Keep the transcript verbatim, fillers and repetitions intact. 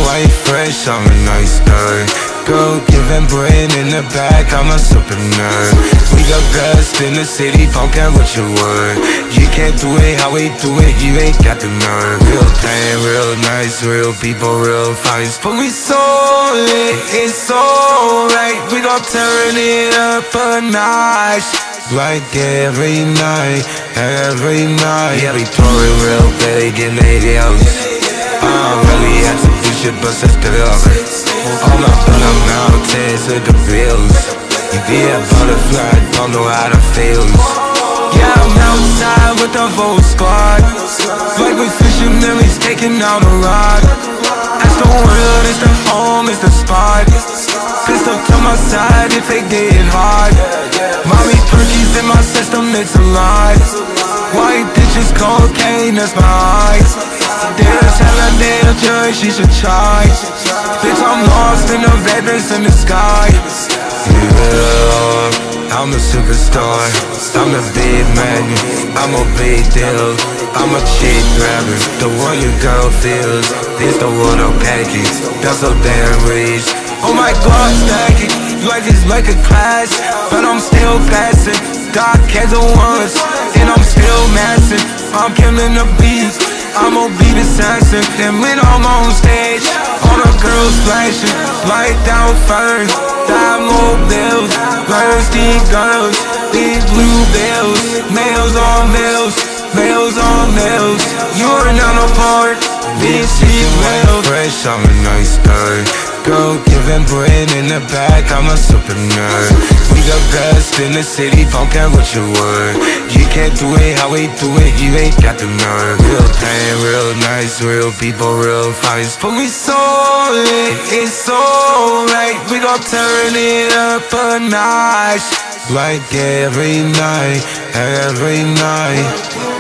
white fresh, I'm a nice guy. Girl giving brain in the back, I'm a super nerd. We the best in the city, don't care what you want. You can't do it how we do it, you ain't got the nerve. Real pain, real nice, real people, real fights. But we so lit, it's alright. We gon' turn it up a notch. Like every night, every night. Yeah, we pour it real big in the hills. I don't really have to do shit but just the love. All up on the mountains with the bills. You be a butterfly, don't know how to feel. Yeah, I'm outside with the whole squad. Like we fishing, then we taking out a rod. That's the world, it's the home, it's the spot. Pistol to my side if they getting hard. Mommy perkies in my system, it's a lot. White bitches, cocaine, that's my eyes. There's hella damn joy, she should try. Bitch, I'm lost in the vagrants in the sky. Yeah, I'm a superstar. I'm a big man, I'm a big deal. I'm a chick grabber, the one your girl feels. This the one I'm packing, that's so damn rich. Oh my God, stacking, life is like a class, but I'm still passing. Dark as a once, and I'm still massing. I'm killing the beat, I'm a beat assassin. And when I'm on stage, all the girls flashing, light down first, diamond bills, thirsty girls, big blue bills, males on males, males on males. You're not a part, this shit real. Fresh, I'm a nice guy. Girl giving brain in the back, I'm a super nerd. We the best in the city, don't care what you want. You can't do it how we do it, you ain't got the nerve. Real pain, real nice, real people, real fights. But we so lit, it's alright. We gon' turn it up a notch. Like every night, every night.